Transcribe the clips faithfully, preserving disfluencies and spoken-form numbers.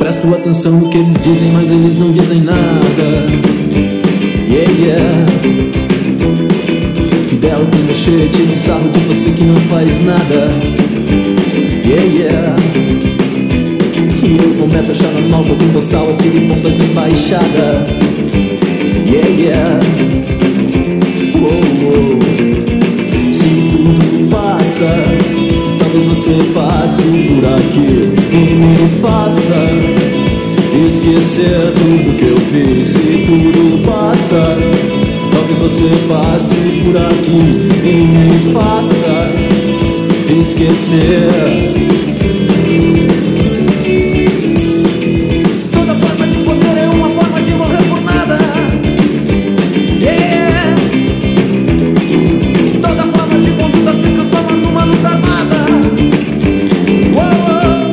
presto atenção no que eles dizem, mas eles não dizem nada. Yeah, yeah. Fidel Pinochet tira um sarro de você que não faz nada. Yeah, yeah. E eu começo a achar normal que algum boçal atire bombas na embaixada. Yeah, yeah. Oh, oh. Se tudo passa, talvez você passe por aqui e me faça esquecer tudo que eu fiz. Se tudo passa, talvez você passe por aqui e me faça esquecer. Toda forma de poder é uma forma de morrer por nada. Yeah. Toda forma de conduta se transforma numa luta armada. Uou.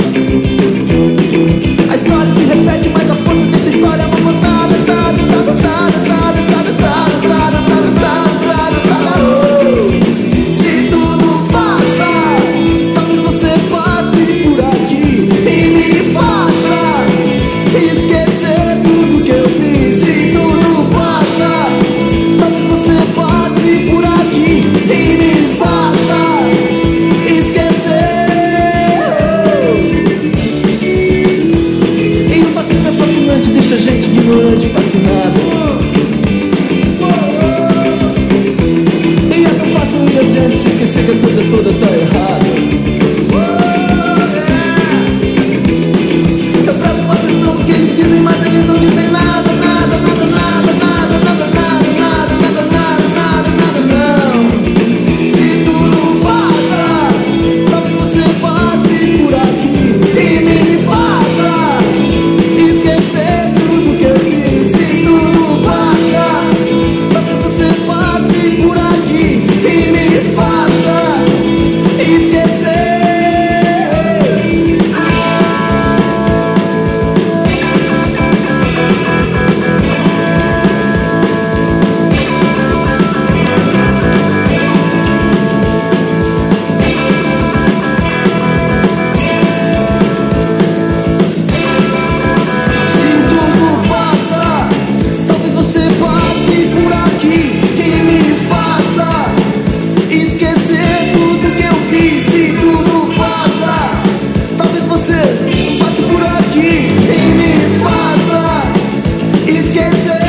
A história se repete, mas a força dessa história é uma contada. Tada, tada, tada, tada, tada, tada, tada, tada, tada, tada. Se tudo passa, talvez você passe por aqui e me faça esquecer tudo que eu fiz. Se tudo passa, talvez você passe por aqui e me faça esquecer. E o fascismo é fascinante, deixa a gente ignorante, fascinado. E é tão fácil ir adiante, se esquecer que a coisa toda tá errada. Eu presto atenção no que eles dizem, mas eles não dizem nada, nada, nada, nada, nada, nada, nada, nada, nada, nada, nada, nada, não. Se tudo passa, talvez você passe por aqui e me faça esquecer tudo que eu fiz. Se tudo passa, talvez você passe por aqui e me faça esquecer. Se tudo passa, talvez você passe por aqui e me faça esquecer tudo que eu fiz. Se tudo passa, talvez você passe por aqui e me faça esquecer.